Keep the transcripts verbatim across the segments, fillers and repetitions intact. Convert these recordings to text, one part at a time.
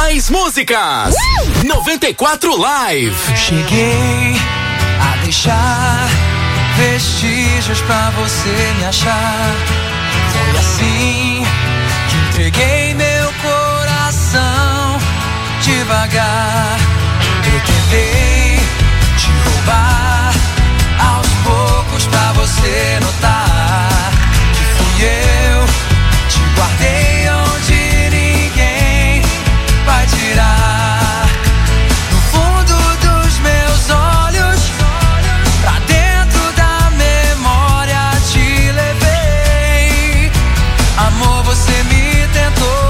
Mais músicas. Uh! noventa e quatro Live. Cheguei a deixar vestígios pra você me achar. Foi assim que entreguei meu coração devagar. Eu tentei te roubar aos poucos pra você notar que fui eu. Te guardei onde ninguém vai tirar. No fundo dos meus olhos, pra dentro da memória te levei. Amor, você me tentou.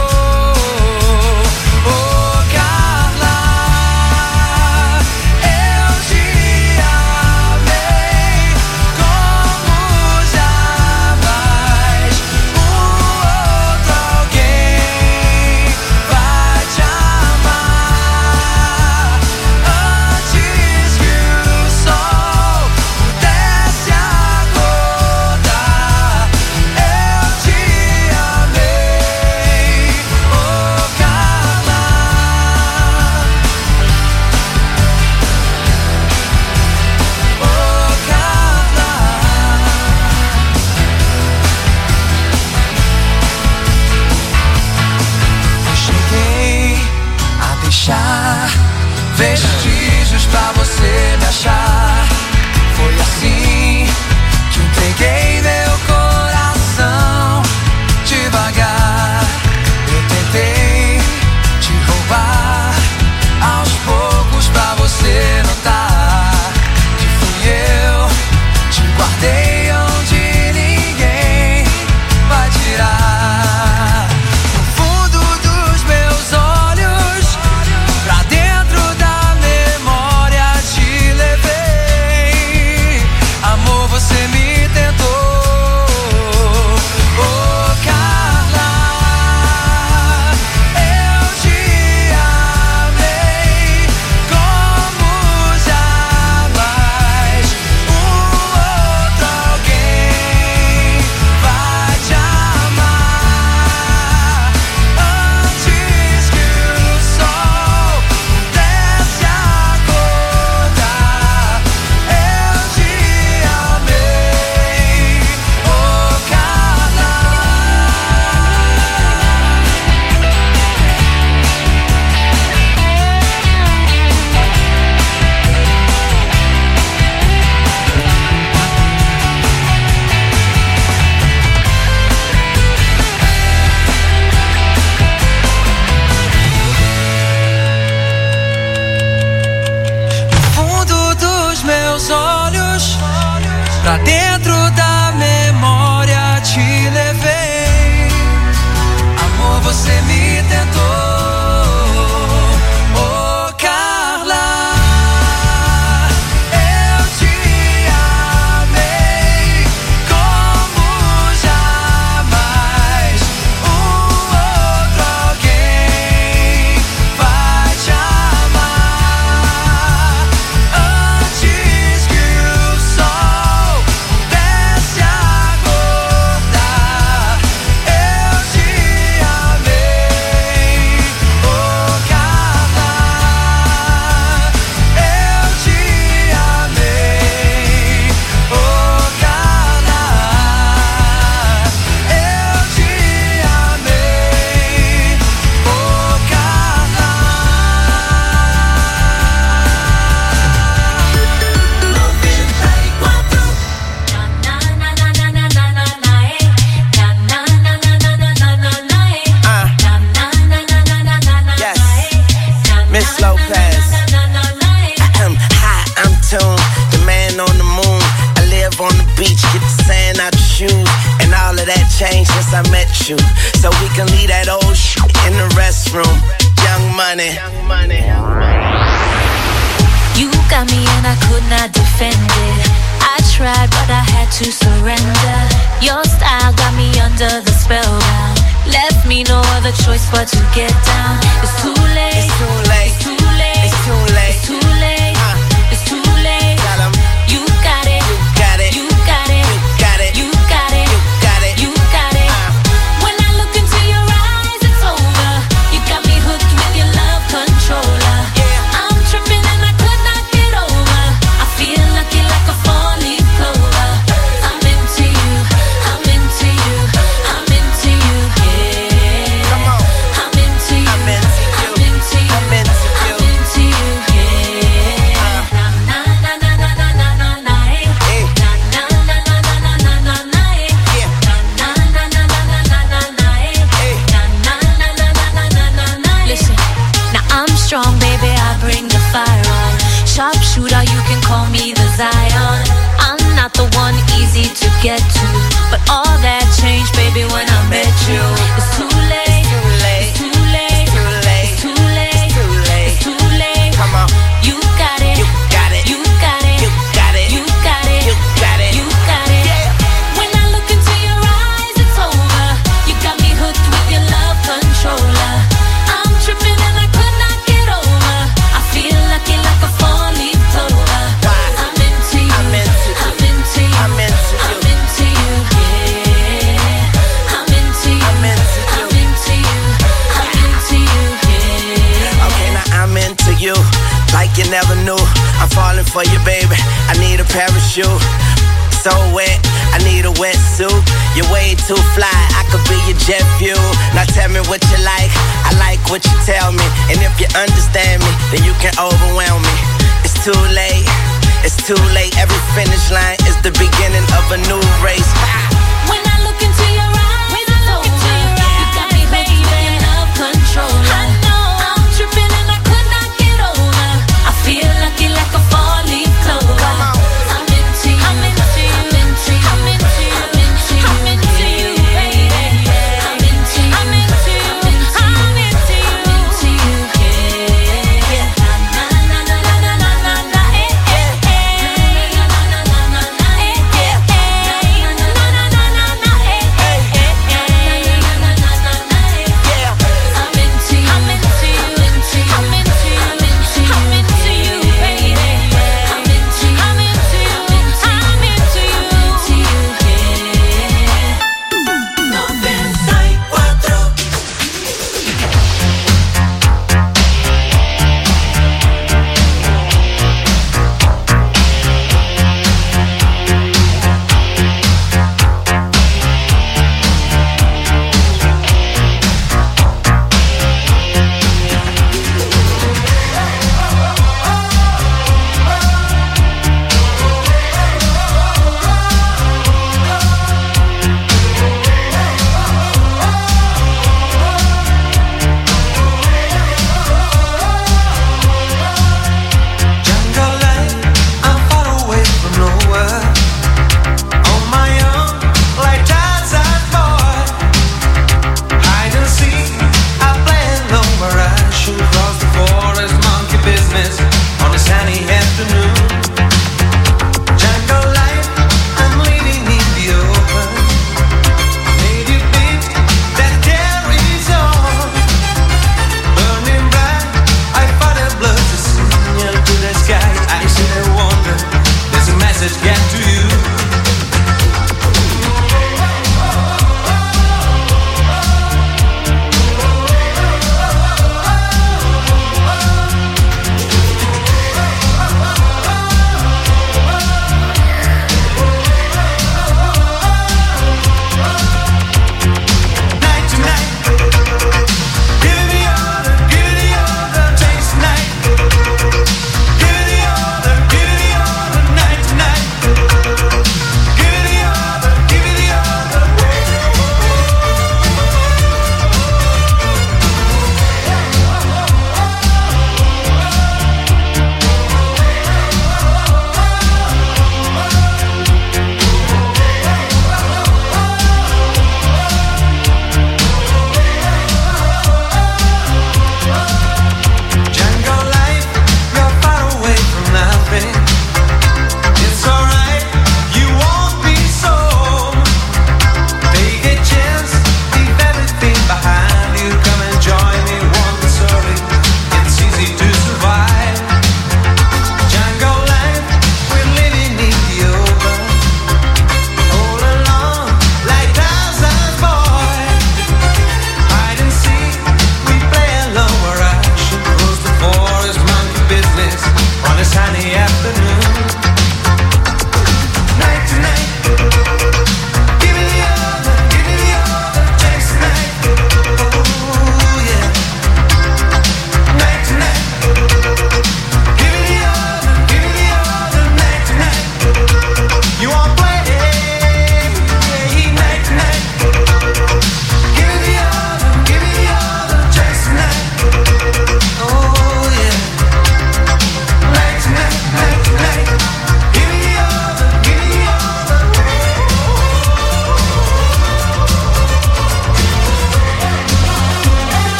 Vestígios pra você me achar. Foi assim que entreguei meu coração devagar. Eu tentei te roubar aos poucos pra você notar que fui eu. Te guardei onde ninguém vai tirar. No fundo dos meus olhos, pra dentro da memória te levei. Amor, você me tentou. Oh, Carla, eu te amei como jamais um outro alguém vai te amar. Antes que o sol pudesse acordar, eu te amei. Oh, Carla. No fundo dos meus olhos, pra dentro da memória te levei. Amor, você me tentou. Oh, Carla, eu te amei como jamais um outro alguém vai te amar. Antes que o sol pudesse acordar, eu te amei. Oh, Carla, eu te amei. Oh, Carla, eu te amei. Oh, Carla. Miss Lopez. I'm high, I'm tuned, the man on the moon. I live on the beach, get the sand out your shoes. And all of that changed since I met you. So we can leave that old shit in the restroom. Young money. You got me and I could not defend it. I tried but I had to surrender. Your style got me under the spellbound. Left me no other choice but to get down. It's too late. It's too late. It's too late. It's too late. It's too late. Uh. It's too late. Tell 'em. You got it. You got it. You got it. You got it. You got it. You got it. You got it. Uh. When I look into your eyes, it's over. You got me hooked with your love. get to. But all that changed, baby, when I met you. It's too late. It's too late. It's too late. It's too late. It's too late. It's too late. Come on. You got it. You got it. You got it. You got it. You got it. You got it. You got it. Yeah. When I look into your eyes, it's over. You got me hooked with your love controller. I'm tripping and I could not get over. I feel lucky like a four-leaf clover. I'm into you. I'm into you. I'm into you. I'm into you. I'm into you. Yeah. I'm into you. I'm into you. I'm into you. I'm into you. Yeah. Okay, now I'm into you, like you never knew. I'm falling for you, baby. I need a parachute. So wet, I need a wetsuit. You're way too fly, I could be your jet fuel. Now tell me what you like, I like what you tell me. And if you understand me, then you can overwhelm me. It's too late, it's too late. Every finish line is the beginning of a new race. When I look into your eyes, when I look into your eyes, you got me hooked with your love control. I know I'm tripping and I could not get over. I feel lucky like a four-leaf clover. Come on. I'm into you. I'm into you. I'm into you. I'm into you. I'm into you. I'm into you, baby. I'm into you. I'm into you. I'm into you. I'm into you. Yeah. Na na na na na na na na. Eh eh eh. Na na na na na na. Eh eh eh. Na na na.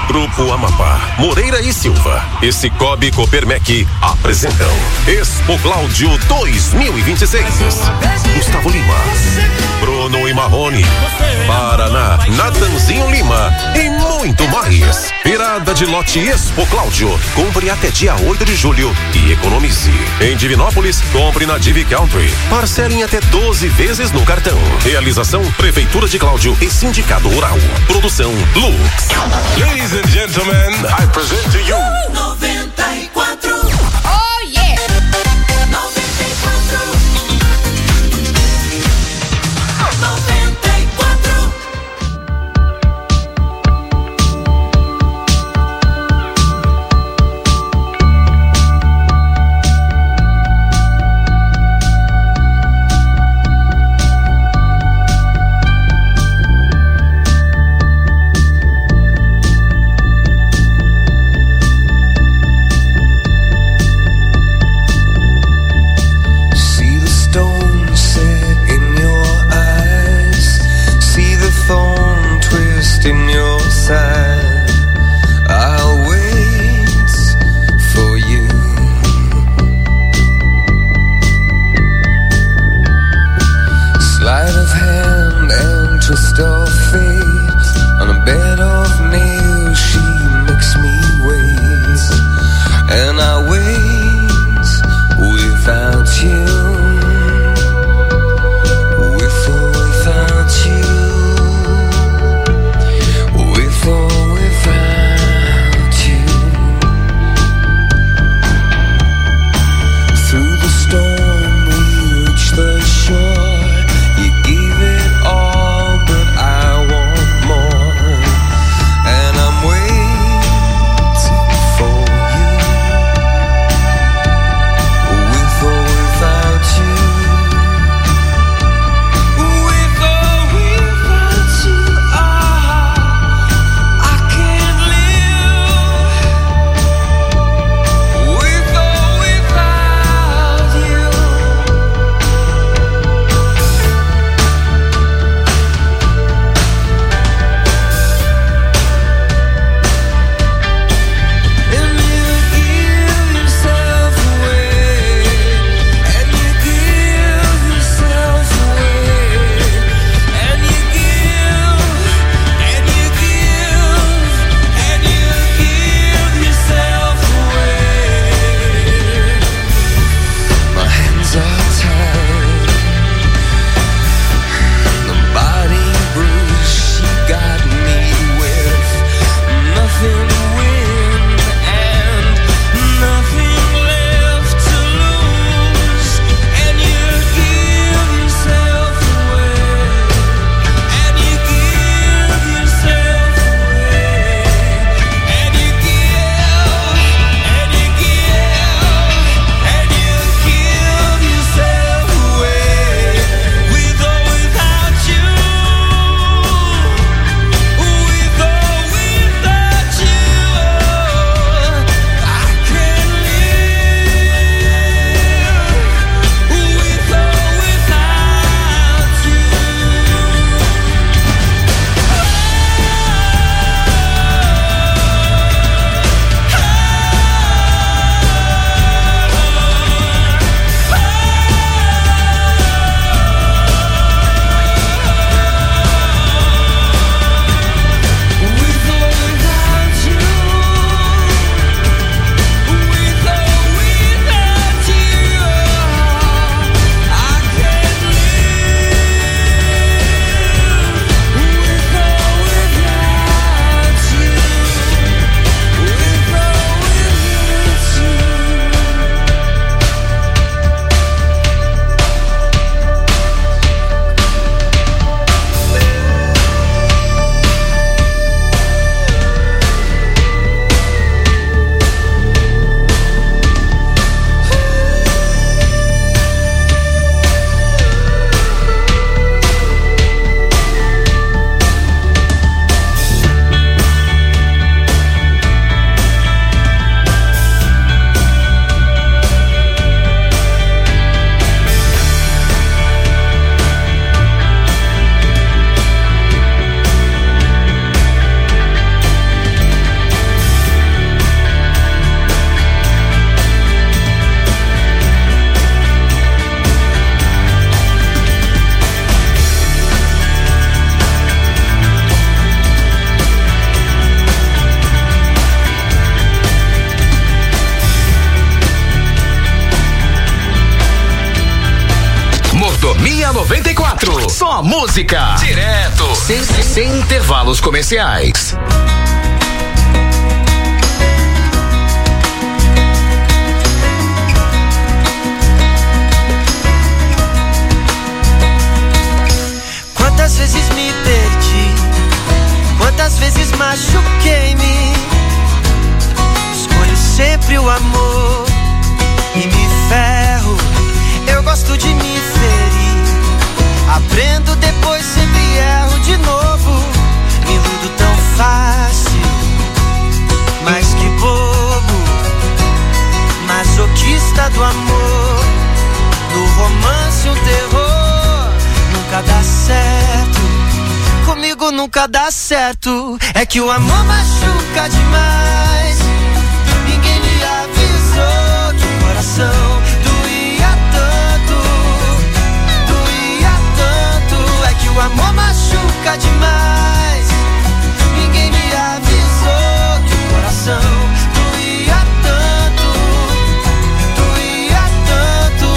Grupo Amapá, Moreira e Silva e Cicobi Copermec apresentam Expo Cláudio dois mil e vinte e seis. Gustavo Lima, Bruno e Marrone, Paraná, Natanzinho Lima e muito mais. Virada de lote Expo Cláudio. Compre até dia oito de julho e economize. Em Divinópolis, compre na Divi Country. Parcele em até doze vezes no cartão. Realização Prefeitura de Cláudio e Sindicato Rural. Produção Lux. Ladies and gentlemen, I present to you noventa e quatro. Oh yeah. noventa e quatro. noventa e quatro. Mordomia noventa e quatro. Só música. Direto. Sem, sem intervalos comerciais. Quantas vezes me perdi, quantas vezes machuquei-me. Escolho sempre o amor e me ferro. Eu gosto de me ferir, aprendo, depois sempre erro de novo. Me iludo tão fácil, mas que bobo. Masoquista do amor, no romance um terror. Nunca dá certo, comigo nunca dá certo. É que o amor machuca demais. Ninguém me avisou que o coração doía tanto, doía tanto. É que o amor machuca demais. Ninguém me avisou que o coração doía tanto, doía tanto.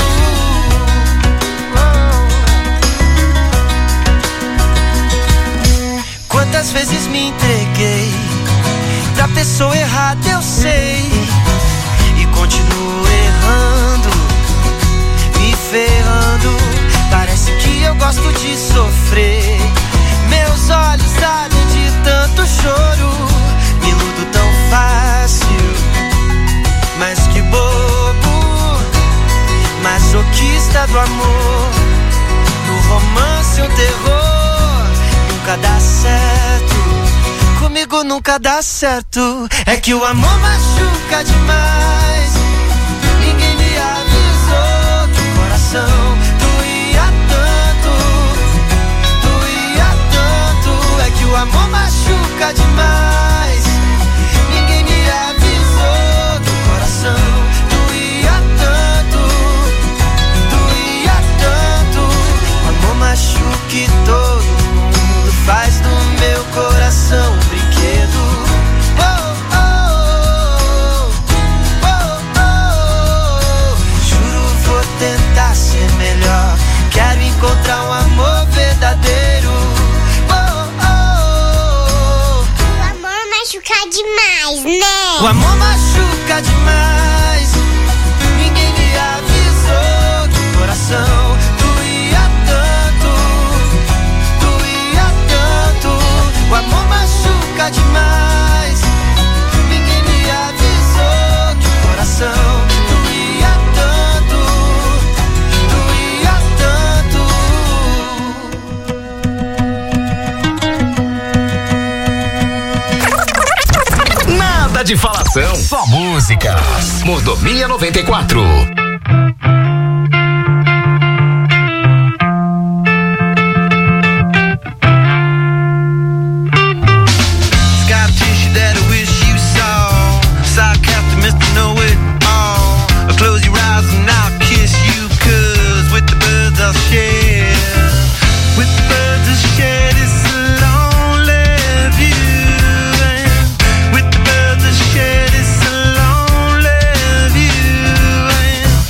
Quantas vezes me entreguei pra pessoa errada, eu sei, e continuo errando, me ferrando. Parece que eu gosto de sofrer. Meus olhos ardem de tanto choro. Me iludo tão fácil, mas que bobo. Masoquista do amor, no romance um terror. Nunca dá certo, comigo nunca dá certo. É que o amor machuca demais. Ninguém me avisou que o coração doía tanto, doía tanto. É que o amor machuca demais. Ninguém me avisou que o coração doía tanto, doía tanto. O amor machuca e todo mundo faz do meu coração um brinquedo. Oh, oh, oh, oh, oh. Juro, vou tentar ser melhor. Quero encontrar um amor verdadeiro. Oh, oh, oh. O amor machuca demais, né? O amor machuca demais. Ninguém me avisou que o coração doía tanto, doía tanto. O amor machuca demais. Ninguém me avisou que o coração doía tanto, doía tanto. Nada de falação, só músicas. Mordomia noventa e quatro. With the birds that shed, it's a lonely view.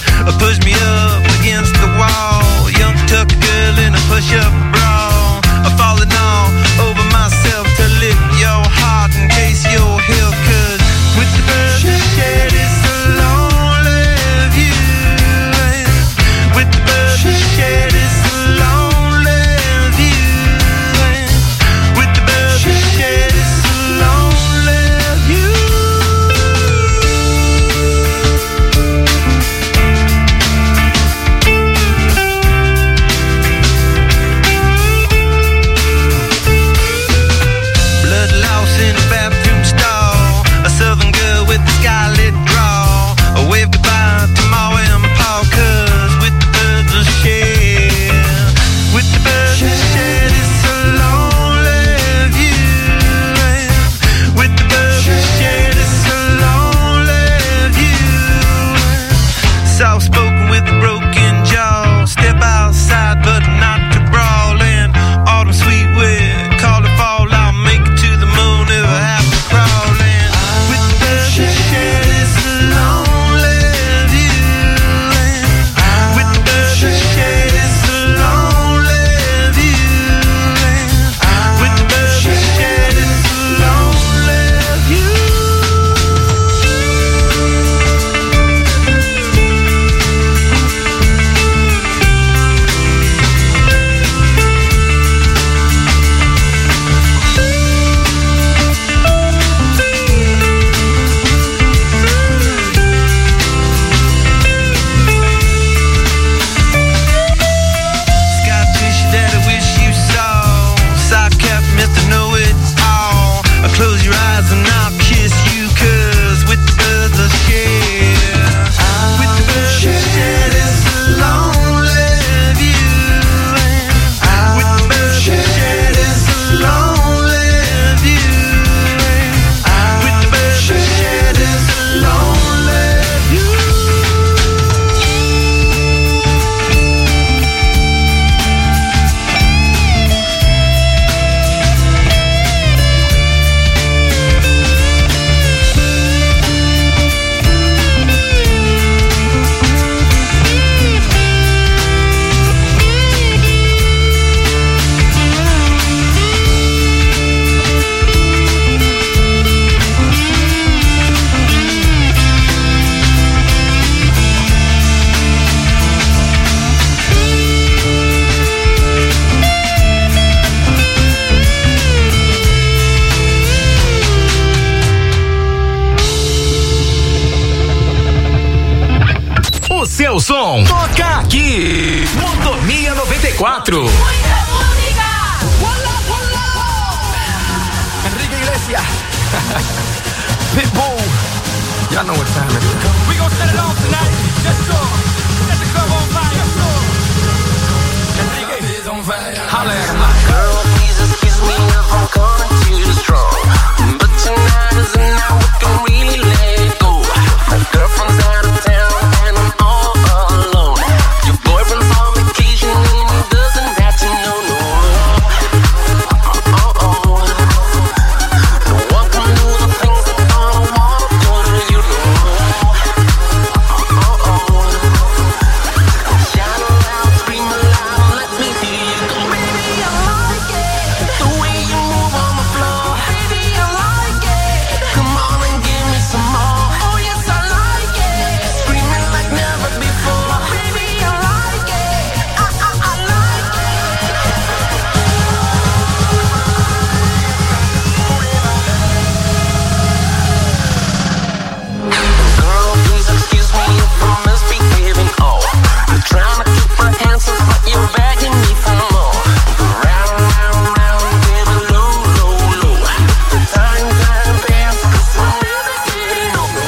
seu som, toca aqui. Mordomia noventa e quatro. Enrique Iglesias. Pitbull. Y'all know what time it is. We gon' set it off tonight. Let's go. Set the club on fire. Let's go. Enrique is on fire. Holla at him. Girl, please excuse me if I'm coming too strong, but tonight is the night we can really let it go. My girlfriend's out of town and I'm all alone. Your boyfriend's on vacation and he doesn't have to know, no. Oh, oh, oh. No one can do the things that I wanna do to you, no. Oh, oh, oh. Shout aloud, scream aloud, let me hear you go. Baby, I like it, the way you move on the floor. Baby, I like it, come on and give me some more. Oh yes, I like it, screaming like never before. Baby, I like it, I, I, I like it. Girl, please excuse me if I'm misbehaving. Oh, you're trying to keep my answers, but you're begging me for more. Go round, round, round, baby, low, low, low. The time, time passes, 'cause we're never getting over.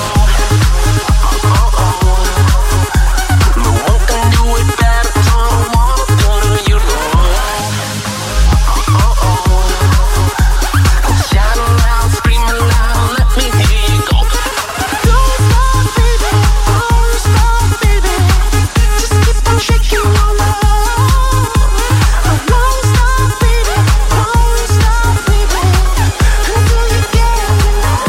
Oh, oh, oh. No one can do it better, so I wanna go to you, Lord. Oh, oh, oh. Shout aloud, scream aloud, let me hear you go. Don't stop, baby, don't stop, baby. Just keep on shaking your love. Don't stop, baby, don't stop, baby. Until you get enough.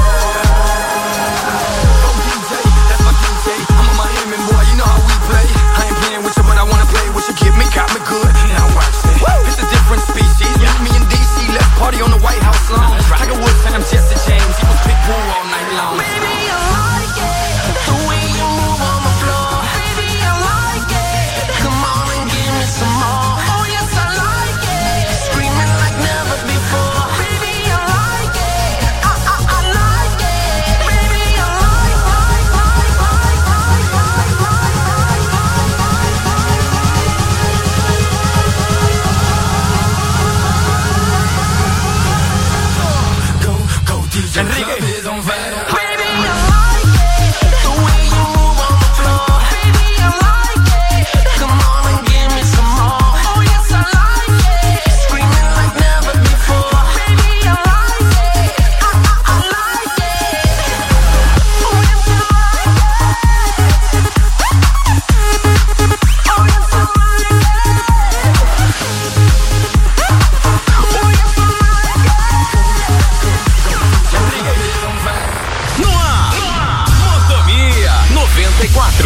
Oh, D J, that's my D J. I'm a Miami boy, you know how we play. I ain't playing with you, but I wanna play with you. Get me, got me good. Now watch this. It's a different species. Meet me in D C, let's party on the White House lawn. Tiger Woods and I'm Jesse James. He was Pitbull all night long. Baby, I like it, the way you move on the floor. Baby, I like it, come on and give me some more. Oh yes, I like it, screaming like never before. Baby, I like it, I, I, I like it. Baby, I like, like, like, like, like, like, like, like, Go, go, D J. Enrique is on fire. Baby, I like it, the way you move on the floor. Baby, I like it, come on and give me some more. Oh yes, I like it, screaming like never before. Baby, I like it, I, I, I like it. Oh yes, I like it. Oh yes, I like it. Oh yes, I like it. No ar, Mordomia noventa e quatro.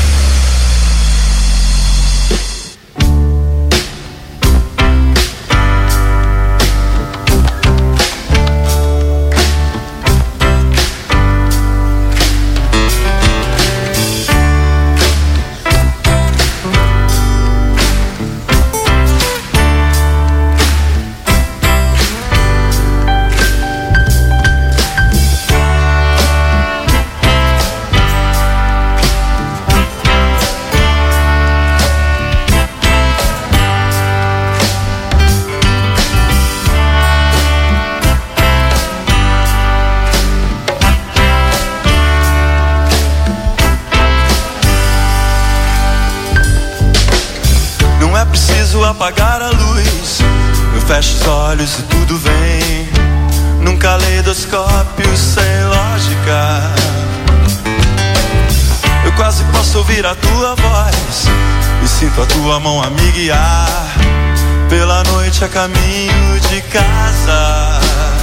Não é preciso apagar a luz. Eu fecho os olhos e tudo vem num caleidoscópio sem lógica. Eu quase posso ouvir a tua voz e sinto a tua mão a me guiar pela noite a caminho de casa.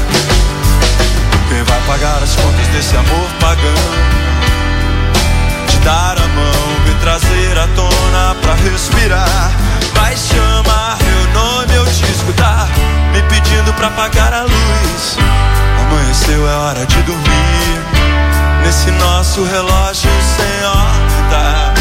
Quem vai pagar as contas desse amor pagão? Te dar a mão, me trazer à tona pra respirar. Vai chamar meu nome, eu te escutar, me pedindo pra apagar a luz. Amanheceu, é hora de dormir nesse nosso relógio sem órbita.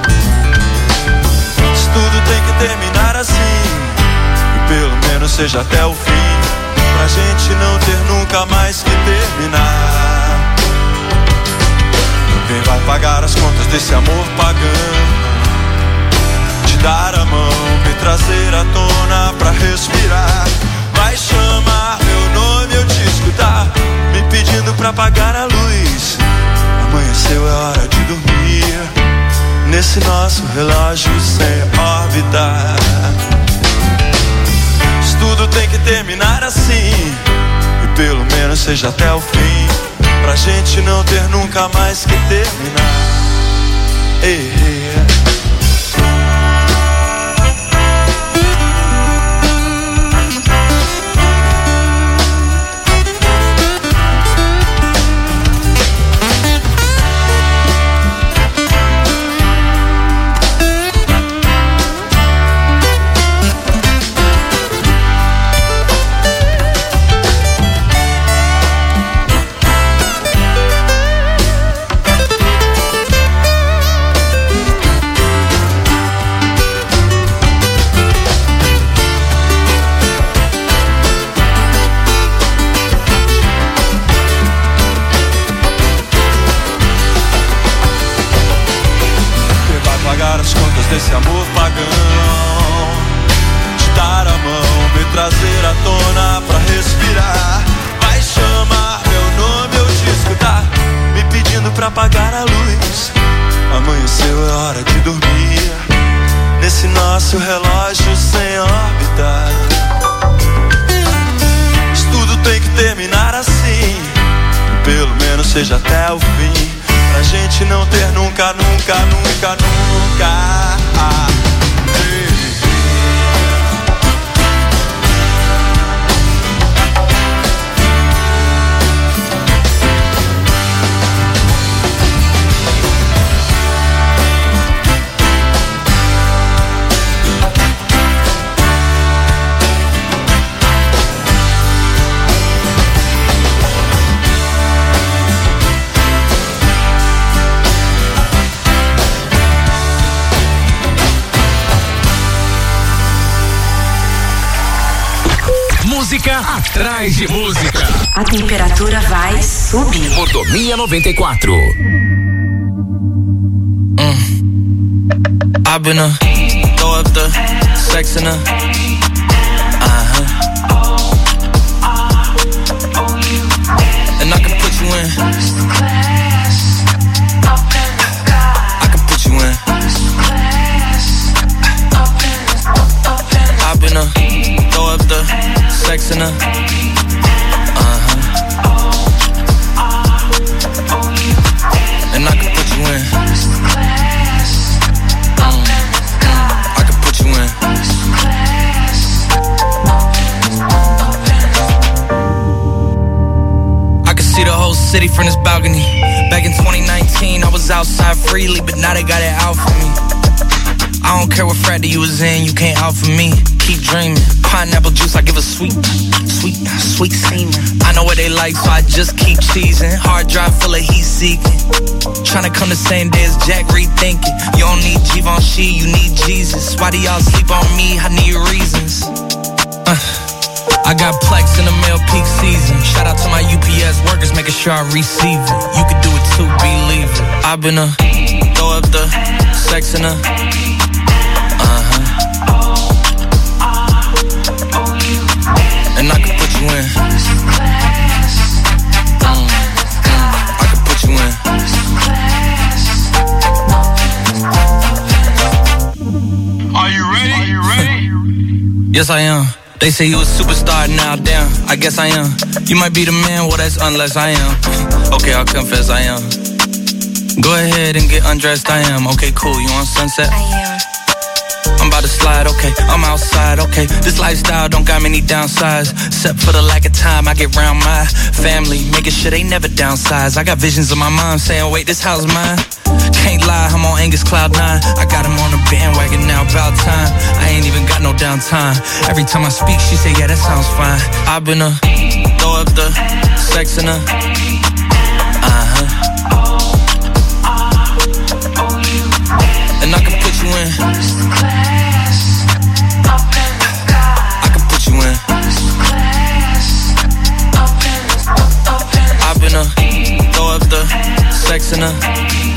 Se tudo tem que terminar assim, e pelo menos seja até o fim, pra gente não ter nunca mais que terminar. Quem vai pagar as contas desse amor pagão? Te dar a mão, me trazer à tona pra respirar. Vai chamar meu nome, eu te escutar, me pedindo pra apagar a luz. Amanheceu, é hora de dormir nesse nosso relógio sem órbita. Isso tudo tem que terminar assim, e pelo menos seja até o fim, pra gente não ter nunca mais que terminar. Ei, ei. Desse amor pagão, te dar a mão, me trazer à tona pra respirar. Vai chamar meu nome, eu te escutar, me pedindo pra apagar a luz. Amanheceu, é hora de dormir nesse nosso relógio sem órbita. Isso tudo tem que terminar assim, pelo menos seja até o fim, pra gente não ter nunca, nunca, nunca, nunca. Ah, Música atrás de música. A temperatura vai subir. Mordomia noventa e quatro. Mm. I've been a throw up the sex in a uh-huh. And I can put you in. I can put you in. I've been a throw up the sex in a uh-huh. And I can put you in. Mm. I can put you in. I can see the whole city from this balcony. Back in twenty nineteen, I was outside freely, but now they got it out for me. I don't care what frat you was in, you can't out for me. Keep dreaming. Pineapple juice, I give a sweet, sweet, sweet semen. I know what they like, so I just keep cheesing. Hard drive full of heat seeking. Tryna come the same day as Jack, rethinking. You don't need Givenchy, you need Jesus. Why do y'all sleep on me? I need reasons. Uh, I got Plex in the mail peak season. Shout out to my U P S workers, making sure I receive it. You can do it too, believe it. I've been a throw up the sex in a uh-huh. And I can put you in. Mm. I can put you in. Are you ready? Are you ready? Yes, I am. They say you a superstar now, damn. I guess I am. You might be the man, well that's unless I am. Okay, I'll confess I am. Go ahead and get undressed, I am. Okay, cool, you on Sunset? I am. I'm about to slide, okay, I'm outside, okay. This lifestyle don't got many downsides, except for the lack of time I get round my family, making sure they never downsize. I got visions of my mom saying, wait, this house mine. Can't lie, I'm on Angus Cloud nine. I got him on the bandwagon now, about time. I ain't even got no downtime. Every time I speak, she say, yeah, that sounds fine. I've been a throw up the sex in a uh-huh. And I can put you in. I can put you in. I've been a throw up the sex in a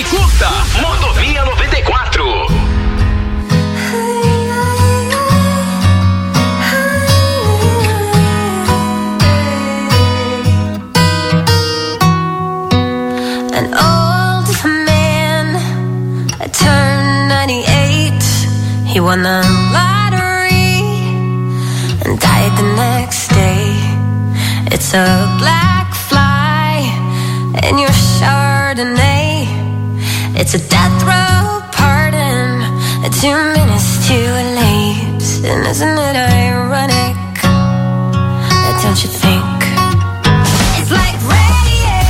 e curta Mordomia noventa e quatro. An old man, I turned ninety-eight. He won the lottery and died the next day. It's a black fly in your Chardonnay. It's a death row pardon, two minutes too late. And isn't it ironic? Don't you think? It's like rain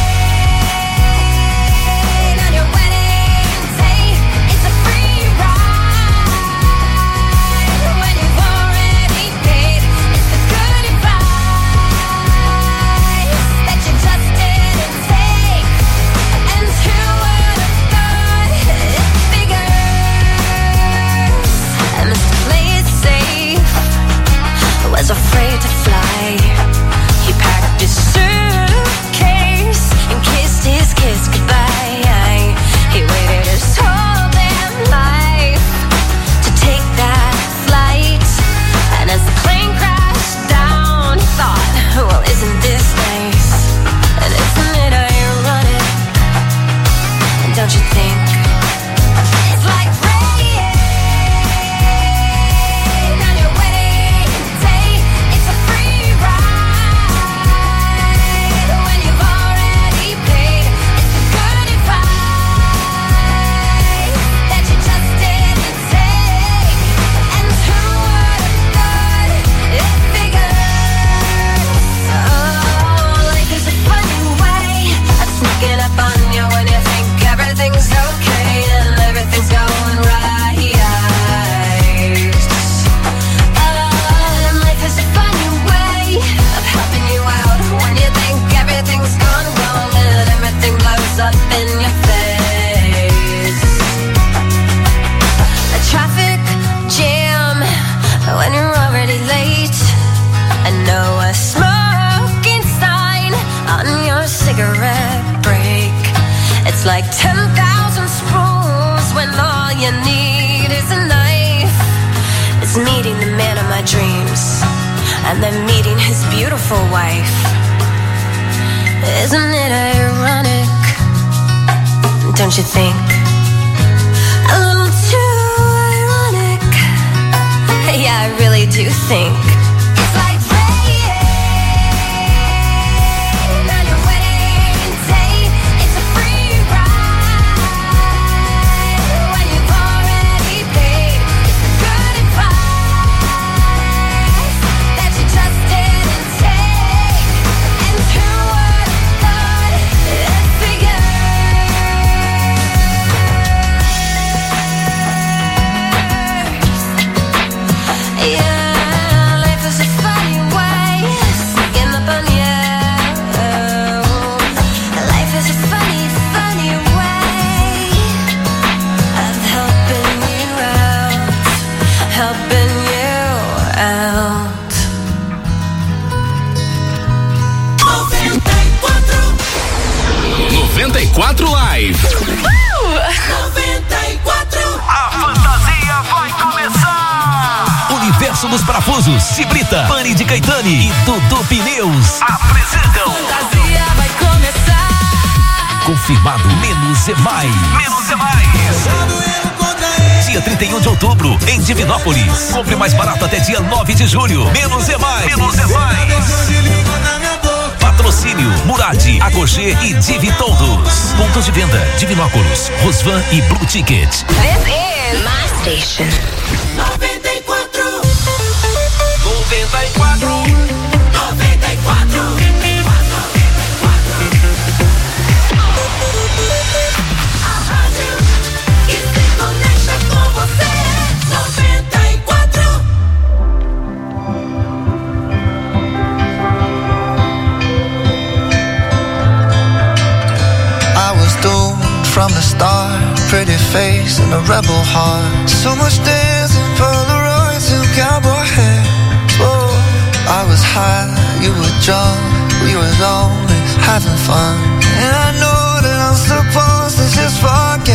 on your wedding day. It's a free ride when you've already paid. It's the good advice that you just didn't take. And who would have thought it figures? And Mister Play It Safe was afraid to fly. He packed his suitcase and kissed his kiss goodbye. He waited his whole damn life to take that flight. And as the plane crashed down, he thought, well, isn't this nice? And isn't it ironic? And don't you think? It's like rain on your wedding day. It's a free ride when you've already paid. It's the good advice that you just didn't take. And who would have thought it figures? Oh, life is a funny way of sneaking up on you when you think everything's okay and everything's going right. And life is a funny way of helping you out when you think everything's gone wrong and everything blows up in your face. A traffic jam when you're already late. I know a smoking sign on your cigarette break. It's like ten thousand spoons when all you need is a knife. It's meeting the man of my dreams and then meeting his beautiful wife. Isn't it ironic? Don't you think? A little too ironic. Yeah, I really do think. It's like rain on your wedding day. It's a free ride when you've already paid. It's the good advice that you just didn't take. And who would have thought it figures? Yeah, life is a funny way, sneaking up on you. Life is a funny, funny way of helping you out, helping you out. noventa e quatro. noventa e quatro Live. noventa e quatro. A fantasia vai começar. Universo dos Parafusos, Cibrita, Pani de Caetani e Dudu Pneus apresentam. Fantasia vai começar. Confirmado, menos é mais. Menos é mais. Dia trinta e um de outubro, em Divinópolis. Compre mais barato até dia nove de julho. Menos é mais. Menos é mais. Patrocínio Murad, Agogê e Divi Todos. Pontos de venda: Divinópolis, Rosvan e Blue Ticket. This is my station. noventa e quatro. noventa e quatro. noventa e quatro. A rádio que se conecta com você. noventa e quatro. I was doomed from the start. Pretty face and a rebel heart. So much dancing, Polaroids and cowboy hair. Whoa. I was high, you were drunk. We were lonely, having fun. And I know that I'm supposed to just forget.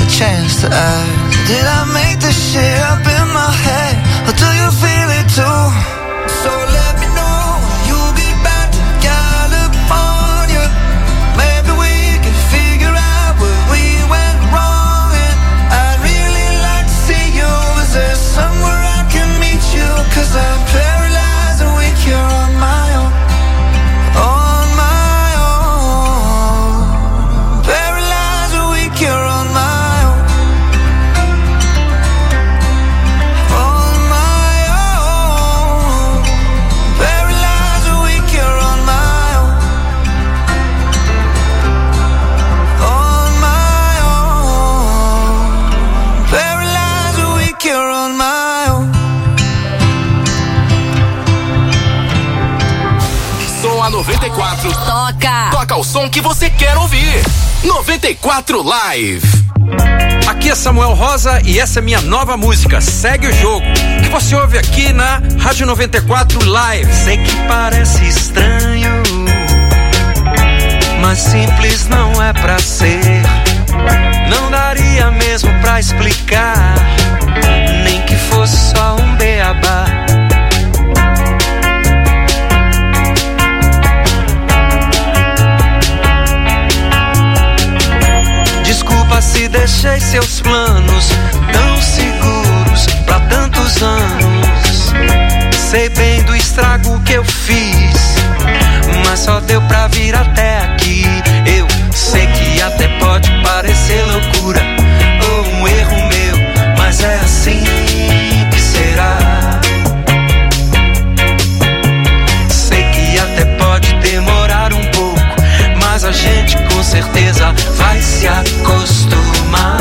the chance to ask, did I make this shit up in my head, or do you feel it too? So let me know you'll be back to California. Maybe we can figure out where we went wrong, and I'd really like to see you. Is there somewhere I can meet you? Cause I'm paralyzed and weak here on my own. On my own. Paralyzed and weak here on my own. On my own. Paralyzed and weak here on my own. On my own. Paralyzed and weak here on my own. Som a noventa e quatro. Toca! Toca o som que você quer ouvir. noventa e quatro Live. Aqui é Samuel Rosa e essa é minha nova música, Segue o Jogo, que você ouve aqui na Rádio noventa e quatro Live. Sei que parece estranho, mas simples não é pra ser. Não daria mesmo pra explicar, nem que fosse só um beabá. Desculpa se deixei seus planos tão seguros pra tantos anos. Sei bem do estrago que eu fiz, mas só deu pra vir até aqui. Eu sei que até pode parecer loucura ou um erro meu, mas é assim que será. Sei que até pode demorar um pouco, mas a gente com certeza vai se acostumar.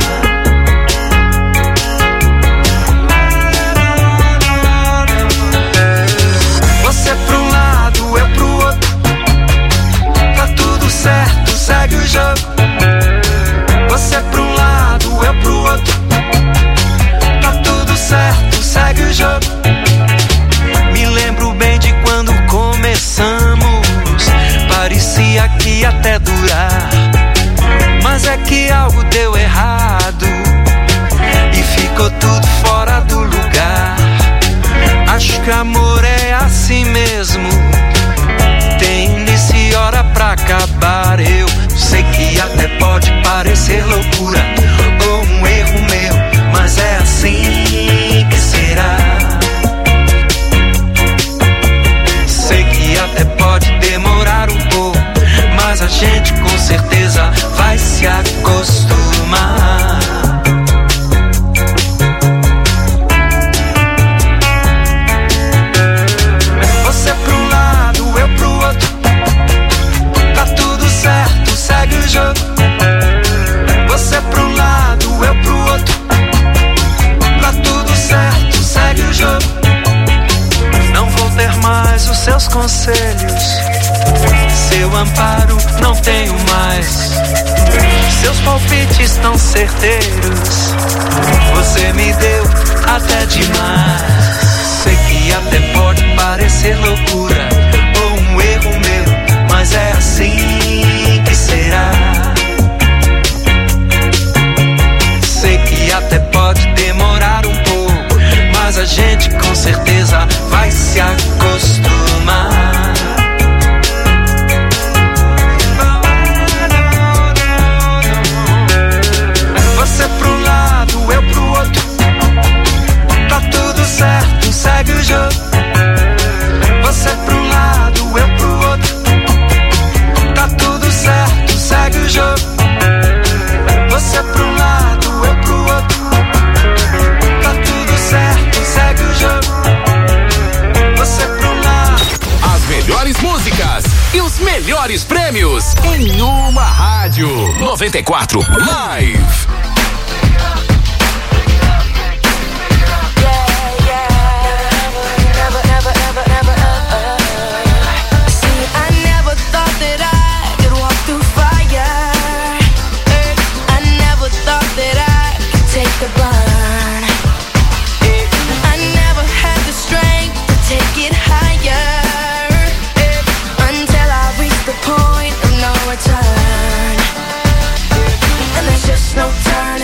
Você pra um lado, eu pro outro. Tá tudo certo, segue o jogo. Você pra um lado, eu pro outro. Tá tudo certo, segue o jogo. Me lembro bem de quando começamos, parecia que ia até durar, mas é que algo deu errado e ficou tudo fora do lugar. Acho que amor é assim mesmo, tem início e hora pra acabar. Eu sei que até pode parecer loucura ou um erro meu, mas é assim que será. Sei que até pode demorar um pouco, mas a gente com certeza vai se acostumar. Você pra um lado, eu pro outro. Tá tudo certo, segue o jogo. Você pra um lado, eu pro outro. Tá tudo certo, segue o jogo. Não vou ter mais os seus conselhos, seu amparo não tenho mais. Seus palpites tão certeiros, você me deu até demais. Sei que até pode parecer loucura ou um erro meu, mas é assim que será. Sei que até pode demorar um pouco, mas a gente com certeza vai se acostumar. Você pro um lado, eu pro outro. Tá tudo certo, segue o jogo. Você pro um lado, eu pro outro. Tá tudo certo, segue o jogo. Você pro um lado, eu pro outro. Tá tudo certo, segue o jogo. Você pro um lado. As melhores músicas e os melhores prêmios em uma rádio. noventa e quatro Live. Turn. And there's just no turning.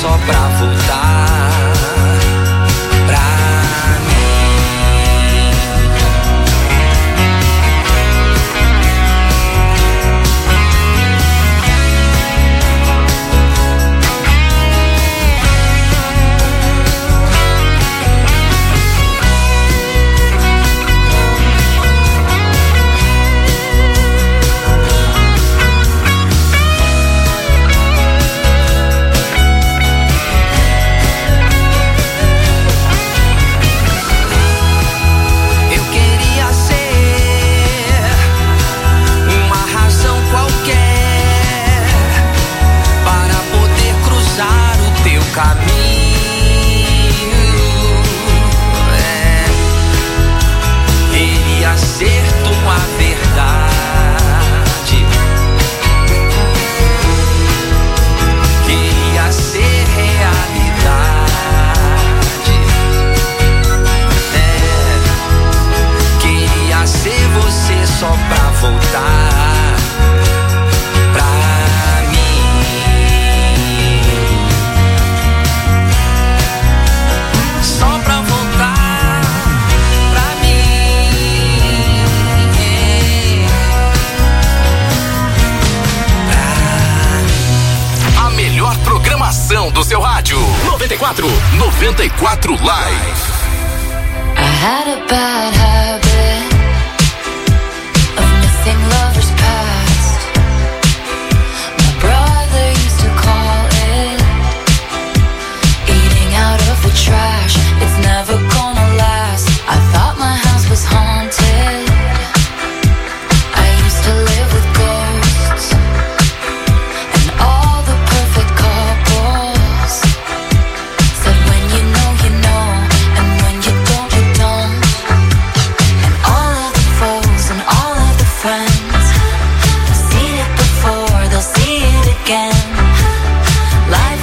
só pra voltar pra só pra voltar pra mim. Só pra voltar pra mim. A melhor programação do seu rádio. noventa e quatro, noventa e quatro Live. I had a bad habit of missing love.